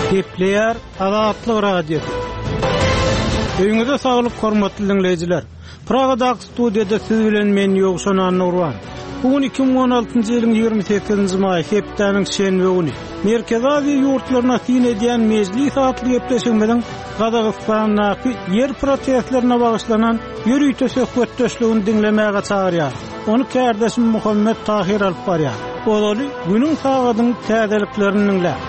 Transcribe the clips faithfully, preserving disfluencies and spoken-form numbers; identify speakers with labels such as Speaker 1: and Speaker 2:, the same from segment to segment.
Speaker 1: Gepleýär Azatlyk radio. Öňüňizde saglyk hormatly dinleýijiler. Pragadaky studiýada siz bilen men Ýogşan Nurwan. Bugün iki bin on altyncy ýylyň ýygrimi sekizinji maý hepdeniň şenbe güni. Merkezi Aziýa ýurtlaryna tin edýän mejlis atly gepleşigimiň Gazagystanyň ýer protestlerine bagyşlanan ýürüýte söhbetdeşligini dinlemäge çagyrýar. Onu kärdeşim Muhammed Tahir alyp barýar. Olaly günüň sagadyň täzeliklerini dinlär.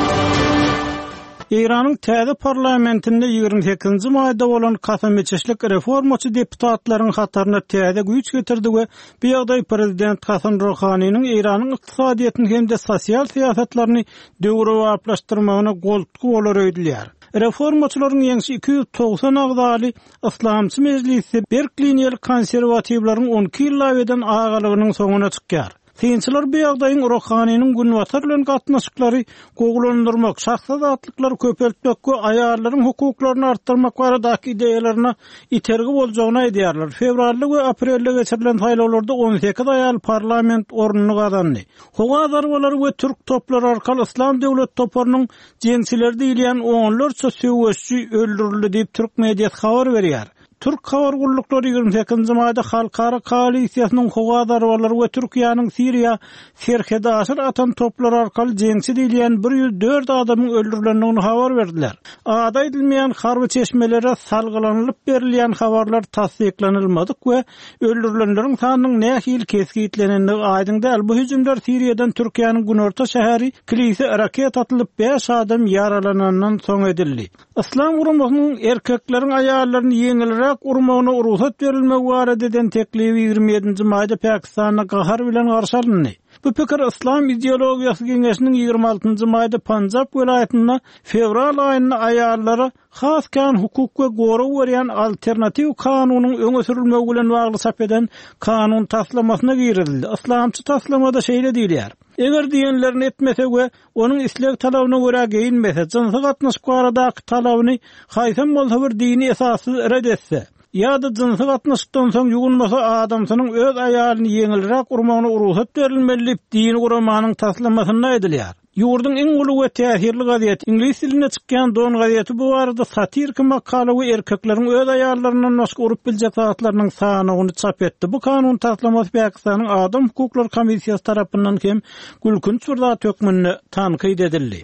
Speaker 1: İran'ın täze parlamentinde ýygrimi sekizinji maýda bolan Kasam-Meçeşlik reformaçy deputatlaryň hataryna täze güýç getirdi we bu ýagdaý prezident Hasan Rohanyň İran'yň ykdysadyýetini hem de sosial siýasatlaryny döwre wagtlaşdyrmagyna goltky bolar öýdülýär. Reformaçylaryň ýeňsi iki ýüz togsan agdaly Islamçy mejlisi Berkliniýel konserwatiwlaryň on iki ýyl eden agalygynyň soňuna çykýar. Synçylar bu ýagdaýyň Rohanyň günwatar bilen gatnaşyklary goglandyrmak, şahsy zatlykları köpeltmek we aýallaryň hukuklaryny artdyrmak baradaky ideýalaryna itergi boljagyny aýdýarlar. Fevralda we aprelde geçirilen saýlawlarda on sekiz aýal parlament ornuny gazandy. Howazarwalar we türk toplary arkaly Islam döwlet toparynyň jeňçileri diýilen onlarça söwüşçi öldürildi diýip türk mediýasy habar berýär. Türk habar gullukları ýygrimi sekizinji maýda halkara koalisiýasynyň howazarwalary we Türkiýanyň Siriýa serhede aşyr atan toplary arkaly jeňçi diýilen bir ýüz dört adamyň öldürilendigini habar berdiler. Ada edilmeýän harby çeşmelere salgylanylyp berilýän habarlar tasdiklanylmadyk we öldürilenleriň sanynyň nähili kesgitlenendigi aýdyň däl. Bu hüjümler Siriýadan Türkiýanyň günorta şäheri Kilise raket atylyp beş adam yaralanandan soň edildi. Islam urumynyň erkekleriň aýallaryny ýeňilrek urmagyna ruhsat berilmegi barada eden teklibi ýygrimi ýedinji maýda Pakistanyň gahar bilen garşy alındy. Bu pikir Islam ideologiýasy geňeşiniň ýygrimi altynjy maýda Panjab welaýatyna fevral aýyna aýallara has kan hukuk we goraw berýän alternativ kanunyň öňe sürilmegi bilen bagly sap eden kanun taslamasyna girildi. Islamçy taslamada şeýle diýilýär: eger diýenlerini etmese we onuň isleg talabyna görä geyinmese, jinsy gatnaşyk baradaky talabyny haýsam bolsa bir dini esasy red etse, ýa-da jinsy gatnaşykdan soň ýugunmasa adamsynyň öz aýalyny ýeňilrek urmagyna ruhsat berilmeli din uramanyň taslamasyna edilýär. Ýurdun iň uly we täsirli gaziýet ingliz diline çykýan Don gaziýeti bu barada satirki makala we erkekleriň öz aýallarynyň noşk urup biljek zatlarynyň sanyny çap etdi. Bu kanun taslamasy Pakistanyň Adam hukuklary komissiýasy tarapyndan hem gülkünç bir zat hökmüne tanqid edildi.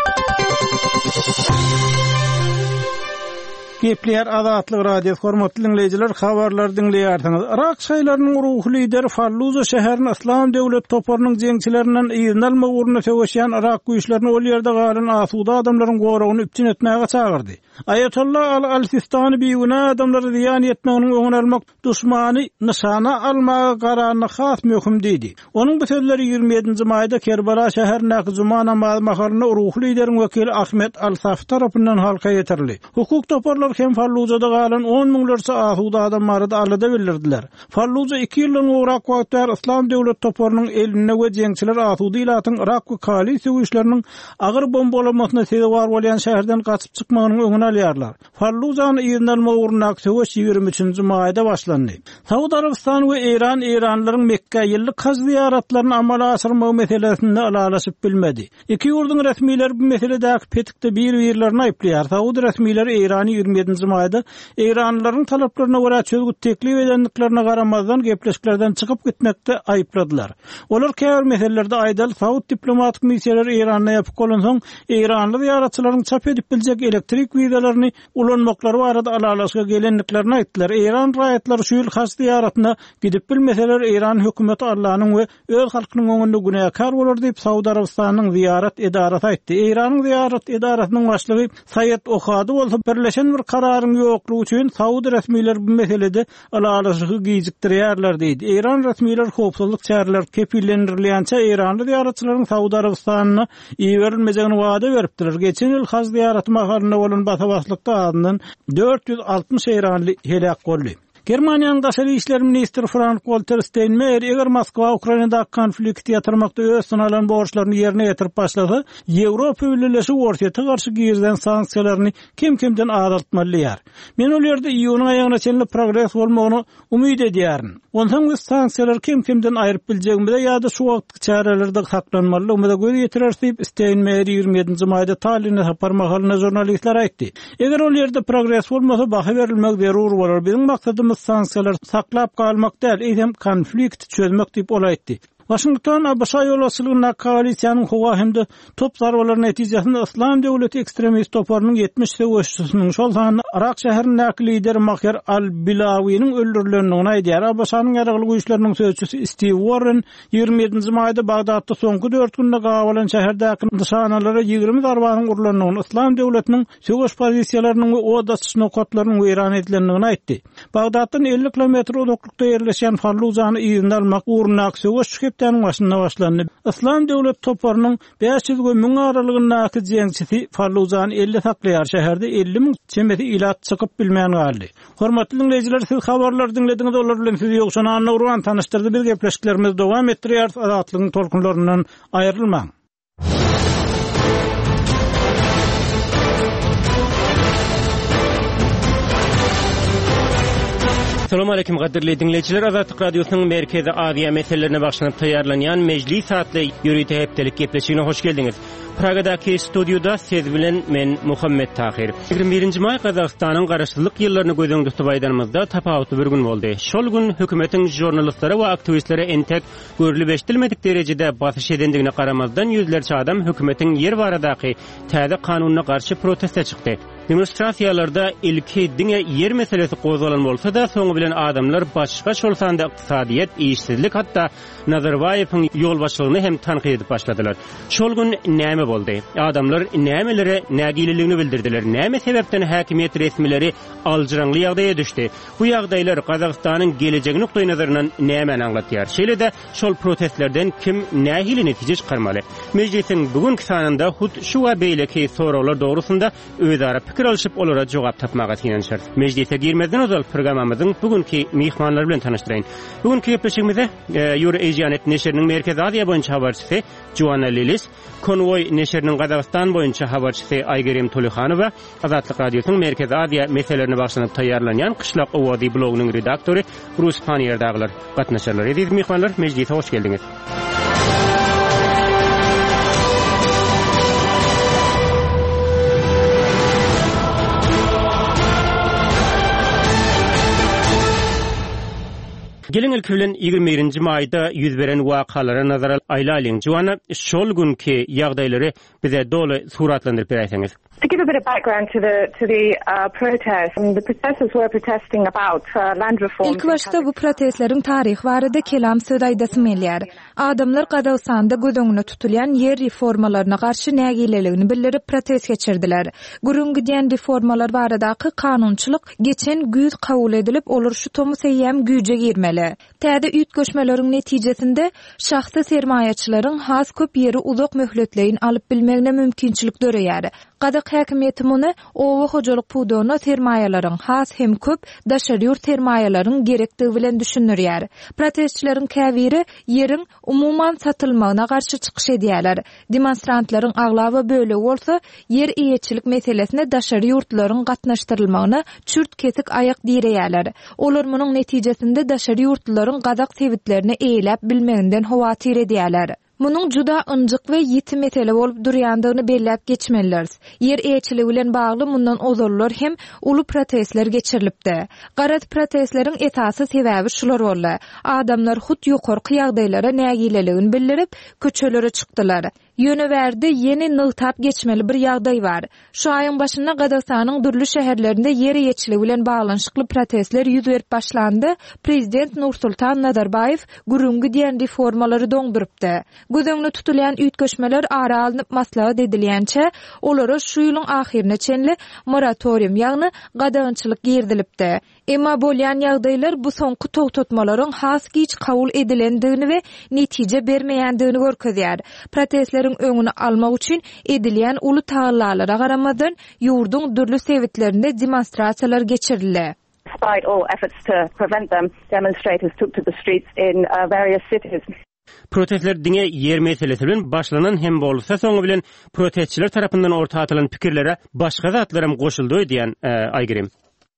Speaker 1: Gepleýär Azatlyk radio hormatly dinleýijiler, habarlar dinleýärsiňiz. Irak şaýlarynyň ruhy lideri Falluza şäheriniň Islam döwlet toparynyň jeňçilerinden ýygyny almak ugruna söwüşýän Irak güýçlerini ol ýerde galan asuda adamlaryň goragyny üpçün etmäge çagyrdy. Ayatollah al-Sistani biýüne adamlary ziýan etmeginiň öňüni almak, duşmany nyşana almaga garanyny has möhüm diýdi. Onuň bu sözleri ýygrimi ýedinji maýda Kerbala şäherindäki Juma namazy mahalyna ruhy lideriň wekili Ahmet al-Saf tarapyndan halka ýetirildi. Hukuk toparlar hem Fallujada galan on miňlerçe asuda adamlary da alada bildirdiler. Falluja iki ýyldan Irak wagtlar Islam döwlet toparynyň eline we jeňçiler asuda ilatyň Irak we koalisiýa güýçleriniň agyr bombalamasyna sebäp bolýan şäherden gaçyp çykmagynyň öňüne alýarlar. Fallujany ýerden mowurnak söwüş ýygrimi üçinji maýda başlandy. Saudi Arabistan we Iran Iranlaryň Mekke ýyllyk haj ziyaratlaryny amala aşyrmagy meselesinde alalaşyp bilmedi. Iki ýurdun resmiýleri bu meseledäki petikde bir-birlerini aýplýar. Saudi resmiýleri Irany ýygrimi ýedinji maýda Iranlaryň talaplaryna görä çözgüt teklip edendiklerine garamazdan gepleşiklerden çykyp gitmekde aýpladylar. Olar käbir meselelerde aýdal Saudi diplomatik missiýaları Iranyna ýapyk bolan soň Iranly ziyaratçylaryň çap edip biljek elektrik wiýdalaryny ulanmaklary barada alalaşyga gelendiklerini aýtdylar. Iran raýatlary şu ýyl has ziyaratına gidip bilmeseler Iran hökümeti Allah'nyň we öz halkynyň öňünde günäkar bolar diýip Saudi Arabistanyň ziyarat edarasy aýtdy. Iranyň ziyarat edarasynyň başlygy Sayyid Okhady bolsa birleşen bir kararyň ýoklugy üçin Saudi resmiýleri bu meselede alalaşygy gijikdirýärler diýdi. Iran resmiýleri howpsuzlyk çäreleri kepillendirilýänçe Iranly ziyaratçylaryň Saudi Arabistanyna iýerilmejegini wada beripdiler. Geçen ýyl haj ziyaraty mahalyna bolan basabasylykda adından dört yüz altmış Iranly helak boldy. Germaniýanyň daşary işler ministri Frank-Walter Steinmeier eger Moskwa Ukrainada konflikti ýatyrmakda öz sunalan borçlaryny ýerine ýetirip başlasa, Ýewropa Birleşigi ortaýa garşy giyirden sanksiýalaryny kim-kimden azaltmalyar. Men ol ýerde iýunyň aýagyna çenli progress bolmagyny umyt edýärin. Ondan biz sanksiýalar kim-kimden aýryp biljegimizde ýa-da şu wagtky çarelerde saklanmaly, göz ýetirer Steinmeier ýygrimi ýedinji maýda Tallinne saparmagyna jurnalistler aýtdy. Eger ol ýerde progress bolmasa baha berilmek zerur bolar. Bizim maksadymys sanksiýalar saklap galmak däl, eýsem konflikt çözmek diýip olaýtdy. Washington A B S ýolbaşçylygyna koalisiýanyň howa hemde top zarbalary netijesinde Islam döwleti ekstremist toparynyň ýetmiş söwüşçüsiniň şol sanyny Irak şäheriniň näki lideri Maher al-Bilawiň öldürilendigini aýdýar. A B S-nyň ýaraglyk güýçleriniň söwüşçüsü Steve Warren ýygrimi ýedinji maýda Bagdatda soňky dört günde gawalan şäherdäki nişanalara ýygrimi zarbanyň urulandygyny, Islam döwletiniň söwüş pozisiýalarynyň we odasyş nokatlarynyň weýran edilendigini aýtdy. Bagdatdan elli kilometr uzaklykda ýerleşen Fallujany ýygyny almak uğruna söwüş Tänin başynda başlandy. Islam döwlet toparynyň beş yüz ming aralygyndaky jeňçisi Fallujany elli saklaýar şäherde elli ming çemeti ilat çykyp bilmän galdy. Hormatly dinleyijiler, siz habarlar dinlediňiz, olar bilen sizi ýokşana Nurwan tanıştyrdy. Biz gepleşiklerimiz dowam etdirýär. Azatlygyň tolkunlaryndan aýrylmaň.
Speaker 2: Assalamu alaykum gaderli dinleyijiler, Azatlyk radiosynyň Merkezi Aziýa meselelerine bagşlanyp taýýarlanýan mejlis satly ýürüýte hepdelik gepleşigine hoş geldiňiz. Pragadaky studioda siz bilen men Muhammed Tahir. ýygrimi birinji may Gazagstanyň garaşsyzlyk ýyllaryny gözden tutub aýdanymyzda tapawutly bir gün boldy. Şol gün hökümetiň jurnalistlere we aktivistlere entek görülip eşdilmedik derejede basyş edendigine garamazdan ýüzlerçe adam hökümetiň ýer baradaky täze kanunyna garşy proteste çykdy. Demonstrasiýalarda ilki diňe yer meselesi gozalan bolsa da soňu bilen adamlar başga şol sanda ykdysadyýet, işsizlik, hatda Nazarbayewiň ýolbaşçylygyny hem tanqid edip başladylar. Şol gün näme boldy? Adamlar nämelere nägililigini bildirdiler. Näme sebäpden häkimiýet resmileri aljyraňly ýagdaýa düşdi? Bu ýagdaýlar Gazagstanyň gelejegi nukdaý nazaryndan näme anlatýar? Şeýle-de şol protestlerden kim nähili netije çykarmaly? Mejlisiň bugünkü sanynda hut şu we beýleki sorawlar dogrusunda özara pikir alyşyp olara jogap tapmaga ýetişýär. Mejlise girmezden ozal programmamyzyň bugünkü mihmanlary bilen tanyşdyrayyn. Bugünkü gepleşigimizde Euro-Asianet neşriniň Merkezi Aziýa boýunça habarçysy Joanna Lilis, Konvoy neşriniň Gazagstan boýunça habarçysy Aýgerem Tolyhanowa, Azatlyk radiosynyň Merkezi Aziýa meselelerine bagşlanyp taýýarlanýan Kışlak Owazy blogynyň redaktory Rus Panýerdaglar gatnaşarlar. Aziz mihmanlar, mejlise hoş geldiňiz. Gelin ilki bilen ýygrimi birinji maýda ýüz beren wakalara nazar aýlalyň. Joanna, şol günki ýagdaýlary bize doly suratlandyryp berýäňiz.
Speaker 3: To give a bit of background to the to the uh, protest, I mean, the protesters were protesting about uh, land reform.
Speaker 4: İlk başta bu protestlerin tarih barada kelam söz aýdasy melýär. Adamlar Gazagstanda gödöňüne tutulýan yer reformalaryna garşy nägileligini bildirip protest geçirdiler. Gurungy diýen reformalar baradaky kanunçylyk geçen güz kabul edilip olur şu tomu seýýäm güýje girmeli. Täze üýt göçmeleriň netijesinde şahsy sermaýaçylaryň has köp ýeri uzak möhletleýin alyp bilmegine mümkinçilik döreýär. Gadak häkimiýeti muny owa hojalyk pudono sermaýalaryň has hem köp daşary ýurt sermaýalaryň gerekligi bilen düşünýär. Protestçilerin käbiri ýeriň umuman satylmagyna garşy çykyş edýärler. Demonstrantlaryň aglaby böle bolsa, ýer eýetçilik meselesine daşary ýurtlaryň gatnaşdyrylmagyna çürt kesik aýak diýerler. Olar munyň netijesinde daşary ýurtlaryň gadak sebitlerini eýlep bilmeginden howatyr edýärler. Munun juda ınjyk we ýiti mesele bolup durýandygyny belläp geçmeliler. Yer eýçiligi bilen bagly mundan ozurlar hem uly protestler geçirilipdi. Garat protestleriň esasy sebäbi şular boldy. Adamlar hut ýokarky ýagdaýlara nägileligini bildirip köçelere çykdylar. Ýöne berdi, yeni nyltap geçmeli bir ýagdaý bar. Şu aýyň başynda Gazagstanyň durly şäherlerinde yer eýçiligi bilen baglanşykly protestler ýüz berip başlandy. Prezident Nursultan Nazarbayew gurungy diýen reformalary doňdurypdy. Gödöňüne tutulýan üýtgeşmeler ara alınıp maslahat edilýänçe, olara şu ýylyň ahirine çenli moratorium ýagny gadagynçylyk girdilipdi. Emma bolýan ýagdaýlar bu soňky togtatmalaryň has giç kabul edilendigini we netije bermeýändigini görkezýär. Protestleriň öňüni almak üçin edilýän uly taýlanlara garamadan ýurdun dürli sebitlerinde demonstrasiýalar geçirildi.
Speaker 3: despite all efforts to prevent them, demonstrators took to the streets in uh, various cities.
Speaker 2: Protestler diňe yer meselesi bilen başlanan hem bolsa soňu bilen protestçiler tarapyndan orta atylan pikirlere başga zatlarym goşuldy diýen Aýgrim.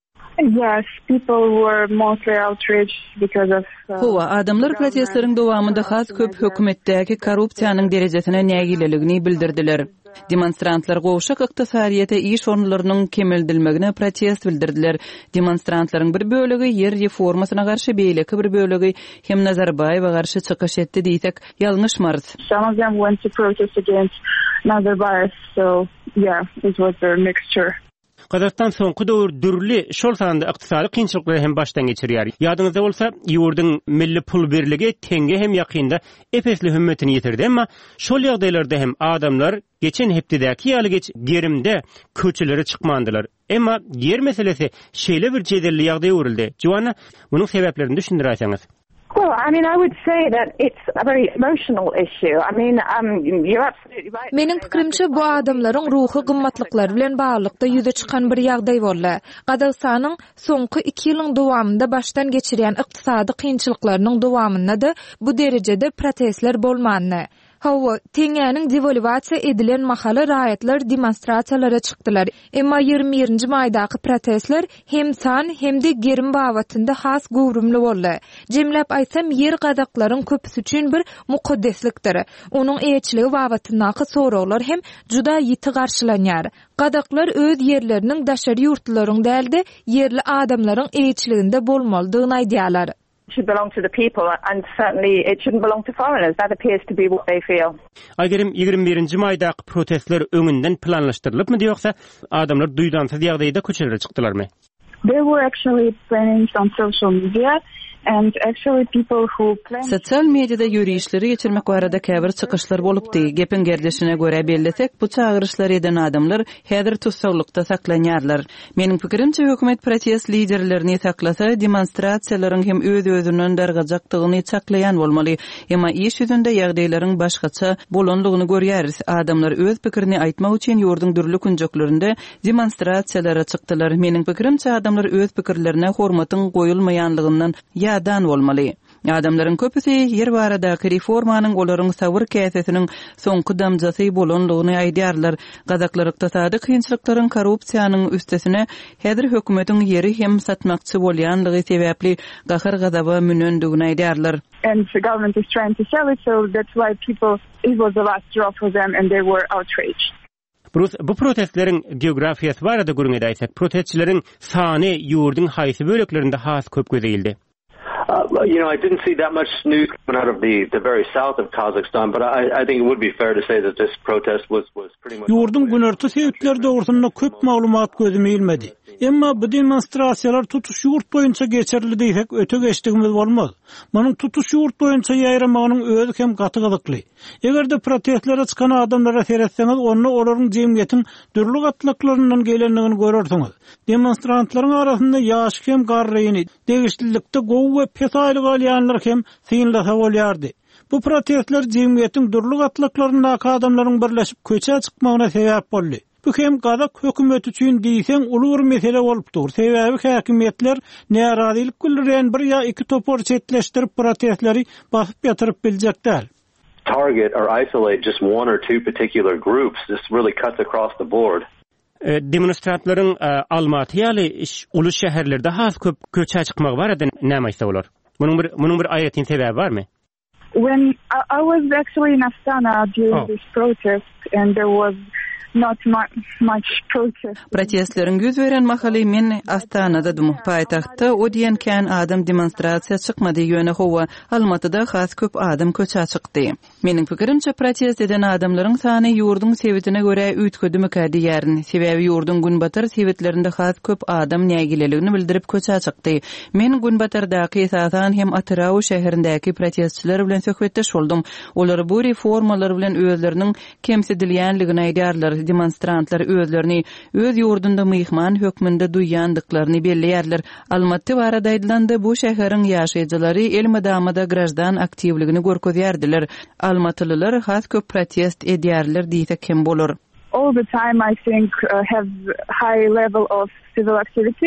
Speaker 5: Yes, people were mostly outraged because of uh,
Speaker 6: Howa adamlar protestlerin dowamında has köp hökümetdäki korrupsiýanyň derejesine nägileligini bildirdiler. Demonstrantlar gowşak ykdysadyýete iş orunlarynyň kemeldilmegine protest bildirdiler. Demonstrantlaryň bir bölegi yer reformasyna garşy beýleki bir bölegi hem Nazarbayewa garşy çykyş etdi diýsek ýalňyşmarys.
Speaker 5: Some of them went to protest against Nazarbayev, so yeah, it was a mixture.
Speaker 2: Qazaqstan soňky döwür dürli şol sanda ykdysady kynçylyklary hem başdan geçirýär. Ýadyňyzda bolsa, ýurdyň milli pul birligi tenge hem ýakynda epesli hümmetini ýetirdi, emma şol ýagdaýlarda hem adamlar geçen hepdäki ýaly geç gerimde köçelere çykmandylar. Emma yer meselesi şeýle bir jedelli ýagdaý öwrüldi. Joanna, munyň sebäplerini düşündirýärsiňiz.
Speaker 3: Well, I mean, I would say that it's a very emotional issue. I mean, um, you're absolutely right.
Speaker 4: Menin pikirimçe bu adamlaryň ruhy gymmatlyklary bilen baglanykda ýüze çykan bir ýagdaý boldy. Qazaqstanyň soňky iki ýylyň dowamında başdan geçirýän ykdysady kynçylyklarynyň dowamynda da bu derejede protestler bolmany. Hawa teňäniň devalwasiýa edilen mahaly raýatlar demonstrasiýalara çykdylar. Emma ýygrimi birinji maýdaky protestler hem san hem de gerim bawatynda has gowrumly boldy. Jemläp aýsam ýer gazaklaryň köpüsi üçin bir mukaddeslikdir. Onuň eýçiligi bawatyndaky soraglar hem juda ýiti garşylanýar. Gazaklar öz ýerleriniň daşary ýurtlaryň däldi, ýerli adamlaryň eýçiliginde bolmalydygyny aýdýarlar.
Speaker 3: Should belong to the people, and certainly it shouldn't belong to foreigners. That appears to be what they feel.
Speaker 2: Aýgerim ýygrimi birinji maýdaky protestler öňünden planlaşdyrylypmy diýoksa adamlar duýdansyz ýagdaýda köçelere çykdylarmy?
Speaker 5: They were actually planning on social media. And actually people who plan
Speaker 6: Sosial mediada ýürüýüşleri geçirmek barada käbir çykyşlar bolupdy. Gepin gerdeşine göre bellesek, bu çağırışlar eden adamlar häzir tutsawlykda saklanýarlar. Meniň pikirimçe hökümet protest liderlerini saklasa, demonstrasiýalaryň hem öz-özünden dargajakdygyny çaklaýan bolmaly. Emma iş ýüzünde ýagdaýlaryň başgaça bolanlygyny görýäris. Adamlar öz pikirini aýtmak üçin ýurduň dürli künjeklerinde demonstrasiýalara çykdylar. Meniň pikirimçe adamlar öz pikirlerine hormatyň goýulmaýanlygyndan ýadan bolmaly. Adamlaryň köpüsi yer baradaky reformanyň olaryň sabır käsesiniň soňky damjasy bolanlygyny aýdýarlar. Gazaklar ykdysady kynçylyklaryň korrupsiýanyň üstesine häzir hökümetiň yeri hem satmakçy bolýanlygy sebäpli gahyr gazaba münendigini aýdýarlar.
Speaker 5: And the government is trying to sell it, so that's why people, it was the last straw for them and they were outraged.
Speaker 2: Brus, bu protestlerin geografiýasy barada görüňe daýsak, protestçilerin sany ýurduň haýsy böleklerinde has köp gözeýildi.
Speaker 7: Uh, you know, I didn't see that much news coming out of the the very south of Kazakhstan, but I I think it would be fair to say that this protest was was pretty much
Speaker 1: Ýurdun günerti sebäpleri dogrusynda köp maglumat gözlemilmedi. Emma bu demonstrasiýalar tutuş ýurt boýunça geçerli diýsek öte geçdigimiz bolmaz. Munyň tutuş ýurt boýunça ýaýramanyň özi hem gaty gazykly. Egerde protestlere çykan adamlara seretseňiz, onu olaryň jemgyýetiň dürli gatlyklarynyň gelenligini görersiňiz. Demonstrantlaryň arasynda ýaş hem garryny, degişlilikde gowy we pesaýlyk alýanlar hem synlasa bolýardy. Bu protestler jemgyýetiň dürli gatlyklaryndäki adamlaryň birleşip köçe çykmagyna sebäp boldy. Bu hem Gazak hökümeti üçin diýsen uly bir mesele bolupdyr. Sebäbi häkimetler närazilik bildirýän bir ýa iki topor çetleşdirip protestleri basyp ýatyryp biljekler.
Speaker 7: Target or isolate just one or two particular groups. This really cuts across the board.
Speaker 2: Demonstrantlaryň Almaty ýaly uly şäherlerde has köp köçe çykmak barada näme aýsa bolar? Munyň bir munyň bir aýatyn sebäbi barmy?
Speaker 5: When I, I was actually in Astana during oh. this protest, and there was not much, much protest.
Speaker 6: Protestlerin yüz veren mahaly men Astana'dadım. Paytaxtda o diýen adam demonstrasiýa çykmady ýöne howa Almatyda has köp adam köçe çykdy. Meniň pikirimçe protest eden adamlaryň sany ýurduň sebitine göre üýtgedimi diýärin. Sebäbi ýurduň günbatar sebitlerinde has köp adam nägileligini bildirip köçe çykdy. Men günbatardaky esasan hem Atraw şäherindäki protestçiler bilen söhbetdeş boldum. Olar bu reformalar bilen özleriniň kemsedilýänligini aýdýarlar. Demonstrantlar özlerini öz ýurdunda myhman hökmünde duýandyklaryny belleýärler. Almaty barada aýdylandy, bu şäheriň ýaşaýjylary elmadamada grajdan aktivligini görkezýärdiler. Almatylylar has köp protest edýärler diýsek hem bolar.
Speaker 5: All the time I think uh, have high level of civil activity.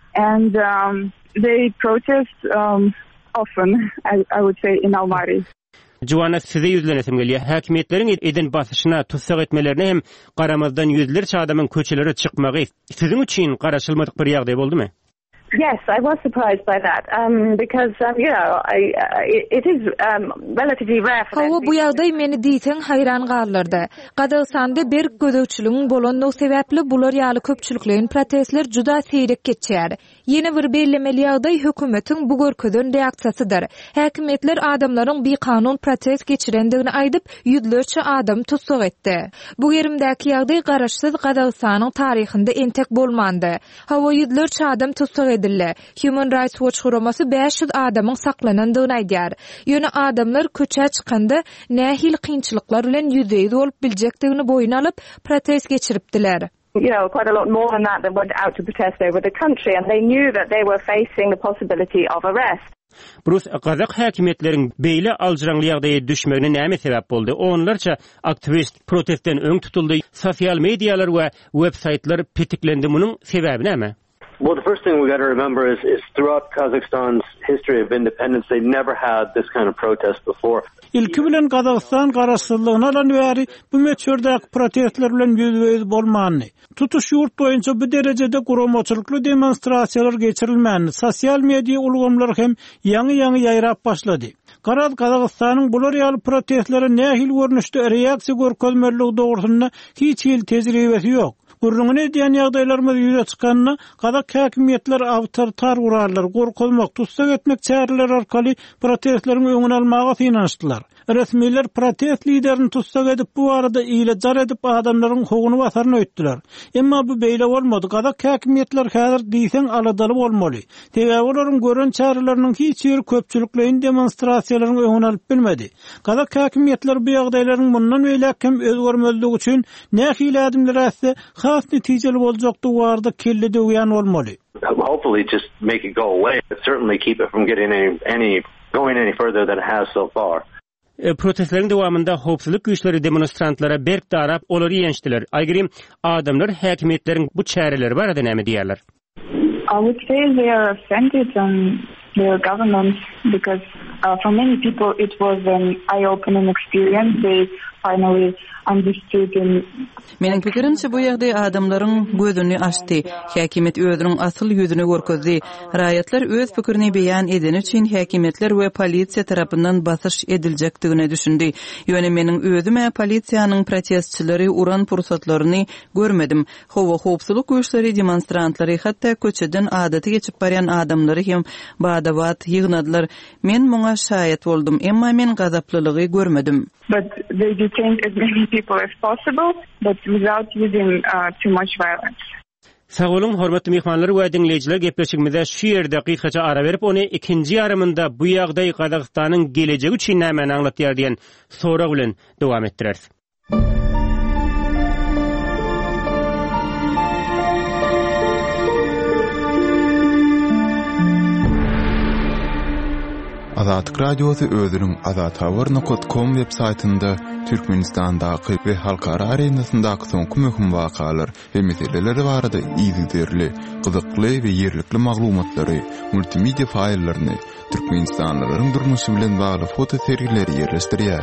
Speaker 5: and um, they protest um, often, I, I would say, in Almaty.
Speaker 2: Juwana size yüzlenesim gelýär. Häkimetlerin eden basyşyna tutsak etmelerine hem garamazdan yüzlerçe adamın köçelere çykmagy sizin üçün garaşylmadyk bir ýagdaý boldumy?
Speaker 3: Yes, I was surprised by that um, because, um, you know, I, uh, it, it is um, relatively rare for
Speaker 4: Hawa bu ýagdaý meni diýsen hayran gallardy. Gadagstanda bir gödökçülüğün bolan o sebäpli bular ýaly köpçüliklerin protestler juda seýrek geçýär. Yeni bir bellemeli ýagdaý hökümetiň bu görkezden reaksiýasydyr. Häkimetler adamlaryň bir kanun protest geçirendigini aýdyp ýüzlerçe adam tutsak etdi. Bu yerimdäki ýagdaý garaşsyz Gadagstanyň taryhynda entek bolmandy. Hawa ýüzlerçe adam tutsak Human Rights Watch guramasy beş yüz adamyň saklanandygyny aýdýar. Ýöne adamlar köçe çykanda nähil kynçylyklar bilen ýüzeye bolup biljekdigini boyuna alyp protest geçiripdiler.
Speaker 3: You know, quite a lot more than that that went out to protest over the country, and they knew that they were facing the possibility of arrest.
Speaker 2: Bruce Kazak häkimetleriň beýle alжyraňly ýagdaýa düşmegine näme sebäp boldy? Onlarça aktivist protestden öň tutuldy. Sosial medialar we websaytlar petiklendi. Munyň sebebi näme?
Speaker 7: Well, the first thing we got to remember is, is throughout Kazakhstan's history of independence, they never had this kind of protest before.
Speaker 1: İlki bilen Kazakstan garaşsyzlygyna alan bäri bu meçhurdäki protestler bilen ýüzbeýiz bolmany. Tutuş ýurt boýunça bu derejede guramaçylykly demonstrasiýalar geçirilmänini sosial media ulgamlar hem ýaňy-ýaňy ýaýrap başlady. Garaz Kazakstanyň bular ýaly protestlere nähil görnüşde reaksiýa görkezmerligi dogrusynda hiç hil tejribesi ýok. Gurrungyny diýen ýagdaýlarymyz ýüze çykanna Kazak häkimetler awtoritar urarlar, gorkozmak, tutsak etmek çäreleri arkaly protestleriň öňüni almaga synanyşdylar. Resmiler protest liderini tutsak edip bu arada ýyla jar edip adamlaryň hoguny basaryny öýtdiler. Emma bu beýle bolmady. Kazak häkimetler häzir diýsen aladaly bolmaly. Teýär olaryň gören çäreleriniň hiç ýeri köpçüliklerin demonstrasiýalaryň öňüni alyp bilmedi. Kazak häkimetler bu ýagdaýlaryň bundan öýläkem özgörmezligi üçin nähili adamlar etse has netijeli boljakdy warda kelle döwýän bolmaly.
Speaker 7: Hopefully just make it go away, but certainly keep it from getting any, any going any further than it has so far.
Speaker 2: E, protestlerin dowamında howpsuzlyk güýçleri demonstrantlara berk darap olary ýençdiler. Aýgyrim adamlar häkimetleriň bu çäreleri barada näme diýerler?
Speaker 5: I would say they are offended on their government because uh, for many people it was an eye-opening experience. They finally understood and
Speaker 6: Meniň pikirimçe bu ýagdaý adamlaryň gözüni açdy. Häkimet özüniň asyl ýüzüni görkezdi. Raýatlar öz pikirini beýan eden üçin häkimetler we polisiýa tarapyndan basyş ediljekdigine düşündi. Ýöne meniň özüme polisiýanyň protestçileri uran pursatlaryny görmedim. Howa howpsuzlyk güýçleri demonstrantlary hatda köçeden adaty geçip barýan adamlary hem badawat ýygnadylar. Men muňa şaýat boldum, emma men gazaplylygy görmedim.
Speaker 5: but they detained as many people as possible, but without using uh, too much violence.
Speaker 2: Sağ olun, hormatly mehmanlar we dinleyijiler, gepleşigimize şu ýerde dakykaça ara berip, ony ikinji ýarymynda bu ýagdaý Kazakstanyň gelejegi üçin näme aňlatýar diýen sorak bilen dowam etdireriz.
Speaker 8: Azatlyk radiosu özüniň azat habar nokta com websaytynda Türkmenistandaky we halkara arenasyndaky soňky möhüm wakalar we meseleler barada ýygyderli, gyzykly we ýerlikli maglumatlary, multimedia faýllaryny, türkmenistanlylaryň durmuşy bilen bagly foto sergileri ýerleşdirýär.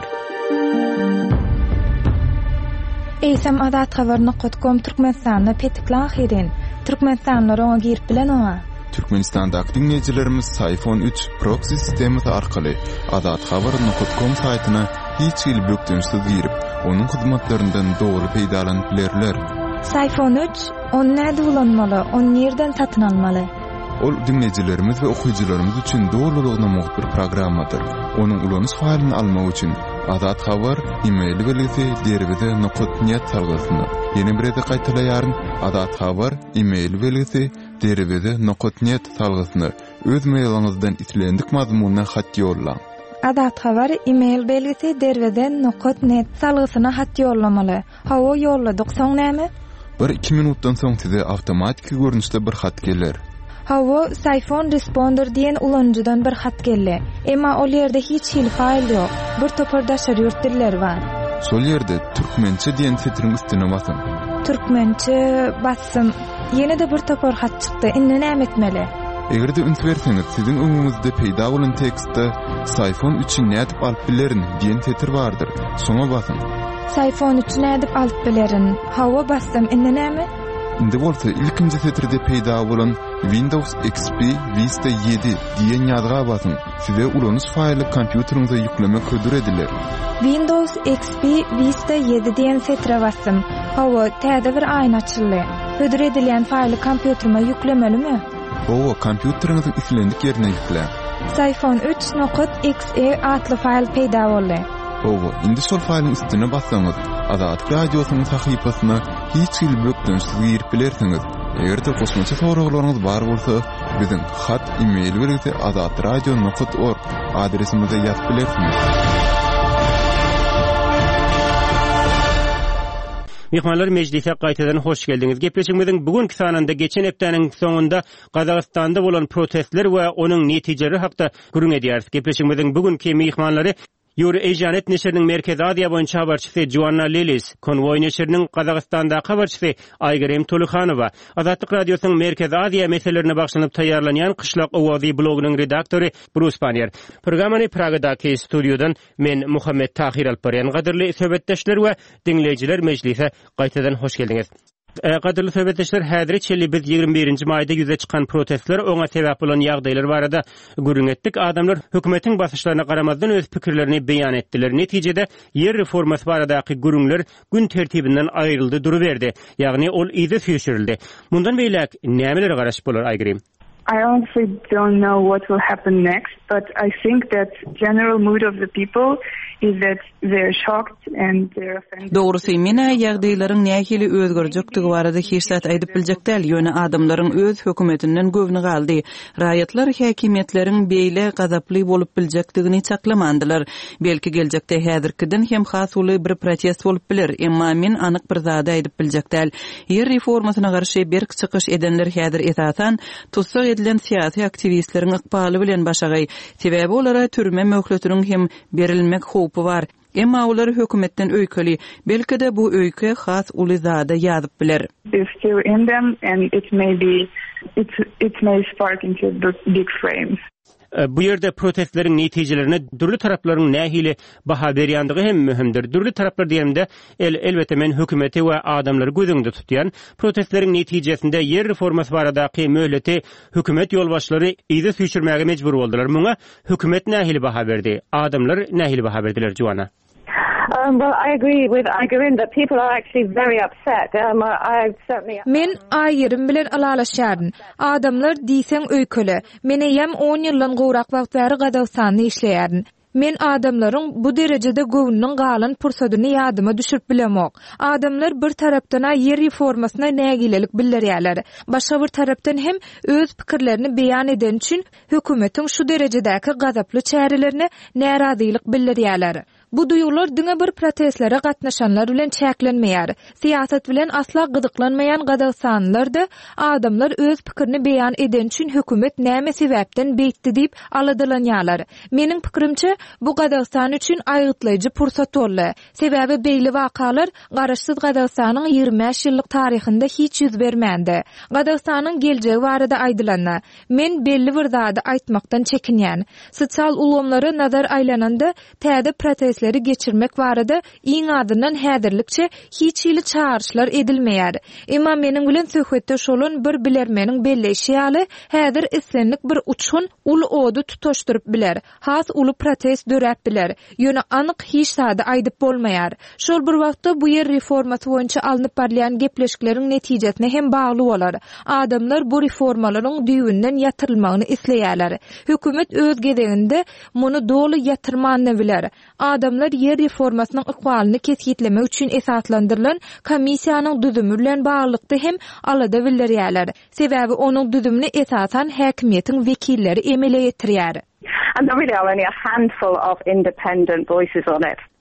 Speaker 4: Eýsem azat habar nokta com Türkmenistanyna petikli ahirin. Türkmenistanlylar oňa girip bilen oňa.
Speaker 8: Türkmenistandaky dinleyijilerimiz iPhone üç proxy sistemi arkaly azat habar nokta com saýtyna hiç ýyl bökdensiz girip, onuň hyzmatlaryndan dogry peýdalanyp bilerler.
Speaker 4: iPhone üç onu näde ulanmaly, onu nerden satyn almaly?
Speaker 8: Ol dinleyijilerimiz we okuwçylarymyz üçin dogrulygyna muhtar programmadyr. Onuň ulanyş faýlyny almak üçin azat habar e-mail belgisi derwede nokta net salgysyna. Ýene bir ede gaýtalaýaryn azat habar e-mail belgisi derwede nokta net salgysyna öz mailyňyzdan itilendik mazmunna hat ýollaň.
Speaker 4: Azat habar e-mail belgisi derwede nokta net salgysyna hat ýollamaly. Hawa ýolladyk soň näme?
Speaker 8: bir iki minutdan soň size awtomatik görnüşde bir hat geler.
Speaker 4: Hawa iPhone responder diýen ulanjydan bir hat geldi. Emma ol ýerde hiç hil faýl ýok. Bir topardaşar ýurtdylar bar.
Speaker 8: Sol ýerde türkmençe diýen setiriň üstüne basym.
Speaker 4: Türkmençe bassym. Ýene de bir topar hat çykdy. Indi näme etmeli?
Speaker 8: Egerde üns berseňiz, siziň öňüňizde peýda bolan tekstde Sayfon üçin nädip alyp bilerin diýen setir bardyr. Soňa basyn.
Speaker 4: Sayfon üçin nädip alyp bilerin. Hawa bassam indi näme?
Speaker 8: Indi bolsa ilkinji setirde peýda bolan Windows X P Vista yedi diýen ýazga basyn. Size ulanyş faýly kompýuteriňize ýüklemek hödür ediler.
Speaker 4: Windows X P Vista yedi diýen setire bassam. Hawa täze bir aýna açyldy. Hödür edilen faýly kompýuterime ýüklemelimi?
Speaker 8: O, kompýuteriňiziň islendik ýerine ýükle.
Speaker 4: Sayfon üç nokta exe adly faýl peýda boldy.
Speaker 8: O, indi şol faýlyň üstüne bassaňyz, Azat radiosynyň sahypasyna hiç il bökdünsiz girip bilersiňiz. Egerde gosmaça soraglaryňyz bar bolsa, biziň hat, e-mail berýärse azat radio nokta org adresimize ýazyp bilersiňiz.
Speaker 2: Mehmanlar meclise gaýtadan hoş geldiňiz. Gepleşigimiziň bugünkü sanynda geçen hepdeniň soňunda Gazagystanda bolan protestler we onuň netijeleri hakda gürüň edýäris. Gepleşigimiziň bugünkü mehmanlary Ýuri Ejanet neşriniň Merkezi Aziýa boýunça habarçysy Joanna Lelis, Konvoy neşriniň Gazagystanda habarçysy Aýgerem Tolukhanowa, Azatlyk radiosynyň Merkezi Aziýa meselelerine bagşlanyp taýýarlanýan Kışlak Owazy blogynyň redaktory Bruce Panier. Programmany Pragadaky studiodan men Muhammed Tahir Alparyan. Gaderli söhbetdeşler we dinleyijiler, meclise gaýtadan hoş geldiňiz. Gaderli söhbetdeşler, häzir çelli biz ýygrimi birinji maýda ýüze çykan protestler oňa sebäp bolan ýagdaýlar barada gürüň etdik. Adamlar hökümetiň basyşlaryna garamazdan öz pikirlerini beýan etdiler. Netijede ýer reformasy baradaky gürüňler gün tertibinden aýryldy, duruberdi. Ýagny ol ýyzy süýşirildi. Mundan beýlek nämeleri garaşyp bolar Aýgerem?
Speaker 5: I honestly don't know what will happen next, but I think that general mood of the people is that they're shocked and they're offended.
Speaker 6: Dogrusu mene ýagdaýlaryň nähili özgörjekdigi barada hiç zat aýdyp biljekdäl. Ýöne adamlaryň öz hökümetinden göwni galdy. Raýatlar häkimetleriň beýle gazaply bolup biljekdigini çaklamandylar. Belki geljekde häzirkiden hem has uly bir protest bolup biler. Emma men anyk bir zada aýdyp biljekdäl. Ýer reformasyna garşy berk çykyş edenler häzir esasan tutsak edilen siyasi aktivistleriň ykbaly bilen başagay. Sebäbi olara türme möhletiniň hem berilmek howpy bar. Emma olar hökümetten öýkeli. Belki de bu öýke has uly zada ýazyp biler.
Speaker 5: They're still in them and it may be it it may spark into big frames.
Speaker 2: Bu ýerde protestleriň netijelerine dürli taraplaryň nähili baha berýänligi hem mühimdir. Dürli taraplar diýerimde el elbette men hökümeti we adamlary gözüňde tutýan protestleriň netijesinde ýer reformasy baradaky möhleti hökümet ýolbaşlary ýyzy süýşirmäge mejbur boldylar. Muňa hökümet nähili baha berdi, adamlar nähili baha berdiler Joanna?
Speaker 3: Um, well, I agree with Aýgerem that people are actually very upset. Um, I certainly...
Speaker 4: Men Aýgerem bilen alalaşýaryn. Adamlar diýseň öýkeli. Mene ýem on ýyldan gowrak wagt bäri Gazagystanda işleýäryn. Men adamlaryň bu derejede gowunyň galan pursadyny ýadyma düşürip bilemok. Adamlar bir tarapdan ýer reformasyna nägilelik bildirýärler. Başga bir tarapdan hem öz pikirlerini beýan eden üçin hökümetiň şu derejedäki gazaply çärelerini närazylyk bildirýärler. Bu duýgular diňe bir protestlere gatnaşanlar bilen çäklenmeýär. Siýasat bilen asla gydyklanmaýan Gazagystanylar adamlar öz pikirini beýan eden üçin hökümet näme sebäpden beýtdi diýip aladylanýarlar. Meniň pikirimçe bu Gazagystan üçin aýgytlaýjy pursat boldy. Sebäbi beýli wakalar garaşsyz Gazagystanyň ýygrimi beş ýyllyk taryhynda hiç ýüz bermändi. Gazagystanyň geljegi barada aýdylanna. Men belli bir zady aýtmakdan çekinýän. Sosial ulamlary nazar aýlananda täze protest geçirmek barada iň adından häzirlikçe hiç ýyly çağrışlar edilmeýär. Emma meniň bilen söhbetde şolun bir bilermeniň belleşi ýaly häzir islenlik bir uçun ul odu tutaşdyryp biler. Has uly protest döräp biler. Ýöne anyk hiç zada aýdyp bolmaýar. Şol bir wagtda bu ýer reformasy boýunça alınıp barlayan gepleşikleriň netijesine hem bagly bolar. Adamlar bu reformalaryň düýünden ýatyrylmagyny isleýärler. Hökümet öz gezeginde muny doly ýatyrmanyny biler. Adamlar yer reformasynyň ykbalyny kesgitlemek üçin esaslandyrylan komissiýanyň düzümi bilen baglykdy hem alada bildirýärler. Sebäbi onuň düzümini esasan häkimiýetiň wekilleri emele ýetirýär.
Speaker 3: And there really are only a handful of independent voices on it.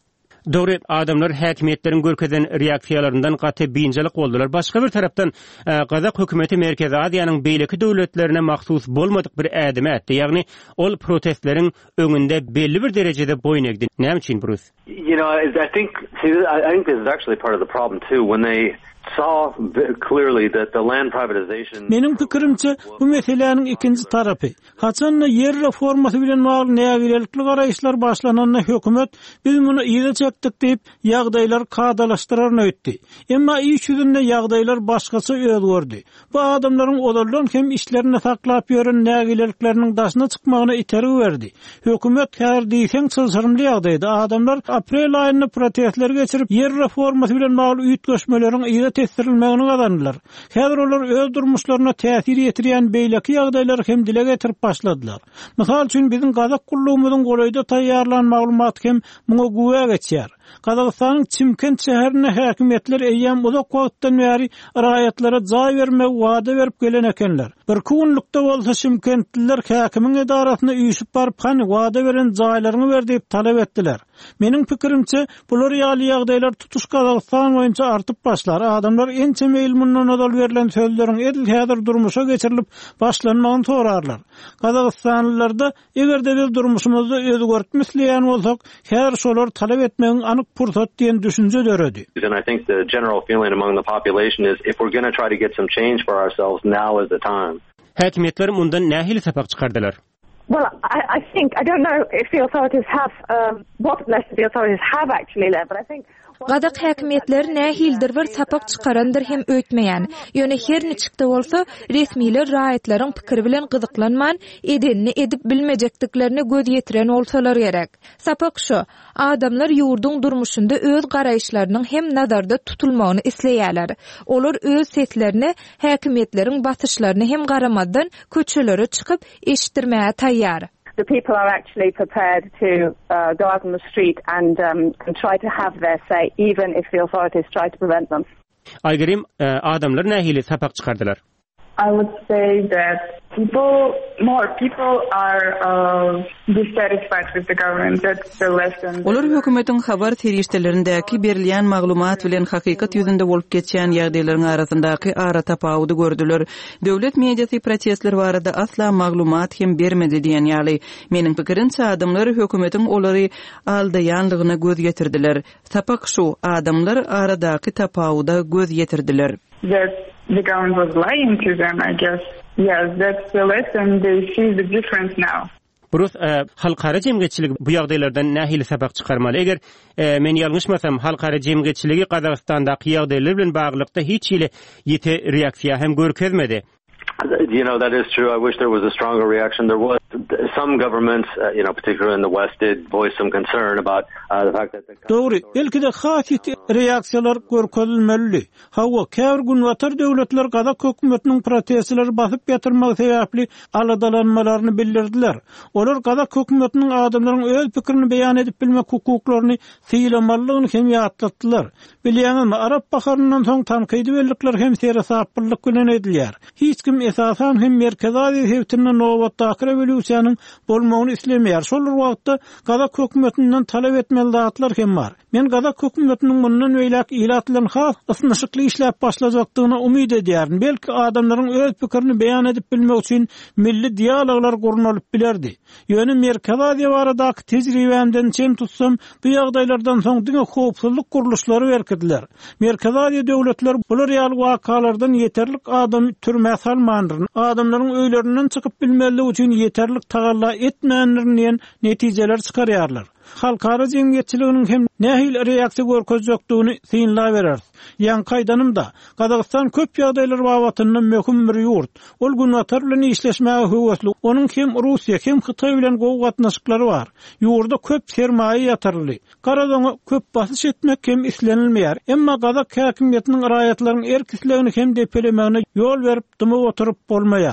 Speaker 2: Dogry, adamlar häkimetlerin görkeden reaksiýalaryndan gaty biňjalik boldylar. Başga bir tarapdan Gazak hökümeti Merkezi Aziýanyň beýleki döwletlerine mahsus bolmadyk bir ädime etdi. Ýagny ol protestleriň öňünde belli bir derejede boýun egdi. Näme üçin Bruce?
Speaker 7: You know, I think see, I think this is actually part of the problem too when they saw clearly that the land privatization.
Speaker 1: Menin pikirimçe bu meselenin ikinci tarapy. Haçanna yer reformasy bilen bagly nägilelikli garaýşlar başlananda hökümet biz muny ýyla çekdik diýip ýagdaýlar kadalaşdyraryny öýtdi. Emma iş ýüzünde ýagdaýlar başgaça özgördi. Bu adamlaryň olarlan hem işlerini saklap ýören nägilelikleriniň daşyna çykmagyna iteri berdi. Hökümet her diýsen çylsyrymly ýagdaýda adamlar aprel aýyny protestler geçirip yer reformasy bilen bagly üýtgeşmeleriň ýyla testirilmegini gazandylar. Häzir olar öz durmuşlaryna täsir ýetirýän beýleki ýagdaýlary hem dile getirip başladylar. Mysal üçin biziň Gazak gullugymyzyň golayda taýýarlanan maglumat hem muňa güwe geçýär. Kazakstanyň Çimkent şäherine häkimetler eýýän uzak wagtdan bäri raýatlara jaý bermek wada berip gelen ekenler. Bir kunlukda bolsa Çimkentliler häkimiň edarasyna üýşüp baryp hany wada beren jaýlaryny ber diýip talap etdiler. Meniň pikirimçe bular ýaly ýagdaýlar tutuş Kazakstan boýunça artyp başlar. Adamlar ençe meýil mundan odal berilen sözleriň edil häzir durmuşa geçirilip başlanmagyny sorarlar. Kazakstanlylarda egerde biz durmuşymyzdy özgörtmisleýän bolsak, her şolar talap etmegiň anyk pursat diýen düşünje döredi.
Speaker 7: And I think the general feeling among the population is if we're going to try to get some change for ourselves, now is the time.
Speaker 2: Häkimetler mundan nähili sapak çykardylar?
Speaker 3: Well, I, I think, I don't know if the authorities have, um, what lessons the authorities have actually learned, but I think
Speaker 4: Gazak häkimetleri nähildir bir sapak çykarandyr hem öýtmeýän. Ýöne her niçikde bolsa resmiler raýatlaryň pikiri bilen gyzyklanman, edenini edip bilmejekdiklerini göz ýetiren bolsalar gerek. Sapak şu, adamlar ýurduň durmuşynda öz garaýşlarynyň hem nazarda tutulmagyny isleýärler. Olar öz seslerini, häkimetleriň basyşlaryny hem garamazdan köçelere çykyp eşitdirmäge taýýar.
Speaker 3: The people are actually prepared to uh, go out on the street and, um, and try to have their say, even if the authorities try to prevent them.
Speaker 2: Aýgerim, adamlar nähili sapak çykardylar?
Speaker 5: I would say that people, more people are uh, dissatisfied with the government. That's the lesson.
Speaker 6: Olar hökümetiň habar terişdelerindäki berilýän maglumat bilen hakykat ýüzünde bolup geçýän ýagdaýlaryň arasyndaky ara tapawudy gördüler. Döwlet mediasy protestler barada asla maglumat hem bermedi diýen ýaly. Meniň pikirimçe adamlar hökümetiň olary aldaýanlygyna göz getirdiler. Sapak şu, adamlar aradaky tapawuda göz getirdiler.
Speaker 5: That the government was lying to them, I guess. Yes, that's the lesson. They see the difference now.
Speaker 2: Bruce, halkara jemgyýetçiligi bu ýagdaýlardan nähili sabak çykarmaly? Eger men ýalňyşmasam, halkara jemgyýetçiligi Kazakstandaky ýagdaýlar bilen baglykda hiç ýyly ýete reaksiýa hem görkezmedi.
Speaker 7: You know, that is true. I wish there was a stronger reaction. There was some governments, uh, you know, particularly in the West, did voice some concern about uh, the fact that the
Speaker 1: Doğru. Belki de hasit reaksiyalar görkezilmeli. Hawa käbir gün watar döwletler Gazak hökümetiniň protestleri basyp ýatyrmagy sebäpli aladalanmalaryny bildirdiler. Olar Gazak hökümetiniň adamlaryň öz pikirini beýan edip bilmek hukuklaryny syýlamalygyny hem ýatlatdylar. Bilýänmi, Arap baharyndan soň tankydy bellikler hem serasaplyk bilen edilýär. Hiç kim esasan hem Merkezi Aziýa hewtiniň nowatdaky revolýusiýanyň bolmagyny islemeýär. Şol wagtda Gazak hökümetinden talap etmeli zatlar hem bar. Men Gazak hökümetiniň mundan öýlek ýylatlanan has ysnykly işläp başlajakdygyna umyd edýärin. Belki adamlaryň öz pikirini beýan edip bilmek üçin milli dialoglar gurnulyp bilerdi. Ýöne Merkezi Aziýa baradaky tejribemden çem tutsam, bu ýagdaýlardan soň diňe howpsuzlyk guruluşlary berkediler. Merkezi Aziýa döwletler bular ýaly wakalardan ýeterlik adam türmäge salmandyr. Adamlaryň öýlerinden çykyp bilmeli üçin ýeterlik tagalla etmänlerini diýen netijeler çykarýarlar. Halkara jemgyýetçiliginiň hem nähil reaksiýa görkezjekdigini syňlap berer. Ýan kaýdanymda Kazakystan köp ýagdaýlar wagtynda möhüm bir ýurt. Ol gün watar bilen işleşmäge höwesli. Onuň hem Russiýa hem Hytaý bilen gowy gatnaşyklary bar. Ýurda köp sermaýe ýatyrly. Karadoňa köp basyş etmek hem islenilmeýär. Emma Gazak häkimetiniň raýatlaryň erkisligini hem depelemegine ýol berip dymy oturup bolmaýar.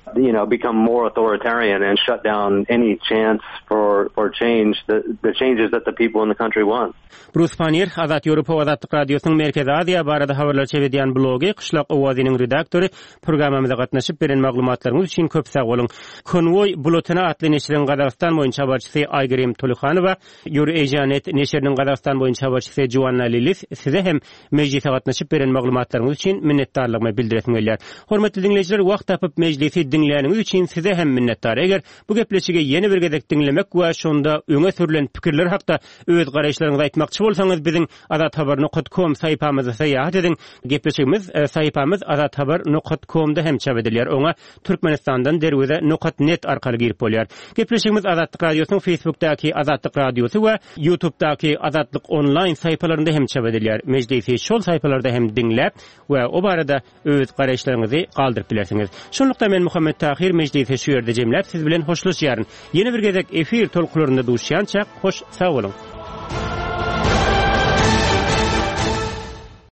Speaker 7: you know, become more authoritarian and shut down any chance for for change, the the changes that the people in the country want.
Speaker 2: Bruce Panier, Azat Europa Azatlyk Radiosynyň Merkezi Aziýa barada habarlar çevirdiýän blogy Qışlaq owazynyň redaktory programmamyza gatnaşyp beren maglumatlaryňyz üçin köp sag bolun. Konvoy bulutuna atly neşriň Gazakistan boýunça habarçysy Aygrim Tulykanowa, Euro-Asianet neşriniň Gazakistan boýunça habarçysy Joanna Lilis size hem mejlise gatnaşyp beren maglumatlaryňyz üçin minnetdarlygymy bildirýän gelýär. Hormatly dinleýijiler, wagt tapyp mejlisi dinleýäniňiz üçin size hem minnetdar. Eger bu gepleşige ýeni bir gezek dinlemek we şonda öňe sürülen pikirler hakda öz garaşlaryňyzy aýtmakçy bolsaňyz biziň azat habar nokta com saýpamyza saýahat ediň. Gepleşigimiz saýpamyz azat habar nokta comda hem çap edilýär. Oňa Türkmenistandan derwede nokta net arkaly girip bolýar. Gepleşigimiz Azatlyk Radiosynyň Facebookdaky Azatlyk Radiosy we YouTubedaky Azatlyk online saýpalarynda hem çap edilýär. Mejlisi şol saýpalarda hem dinläp we o barada öz garaşlaryňyzy galdyryp bilersiňiz. Şonlukda men Muhammed Tahir mejlisi şu ýerde jemläp siz bilen hoşlaşýaryn. Ýeni bir gezek efir tolkullarynda duşýança hoş sag bolun.